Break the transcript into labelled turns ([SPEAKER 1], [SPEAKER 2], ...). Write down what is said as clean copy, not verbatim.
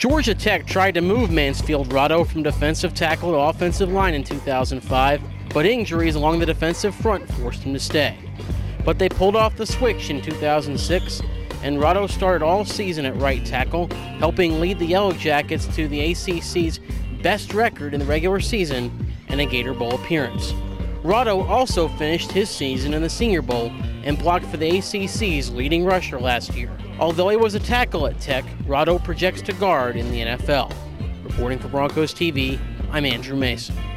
[SPEAKER 1] Georgia Tech tried to move Mansfield Rotto from defensive tackle to offensive line in 2005, but injuries along the defensive front forced him to stay. But they pulled off the switch in 2006, and Rotto started all season at right tackle, helping lead the Yellow Jackets to the ACC's best record in the regular season and a Gator Bowl appearance. Rotto also finished his season in the Senior Bowl and blocked for the ACC's leading rusher last year. Although he was a tackle at Tech, Rotto projects to guard in the NFL. Reporting for Broncos TV, I'm Andrew Mason.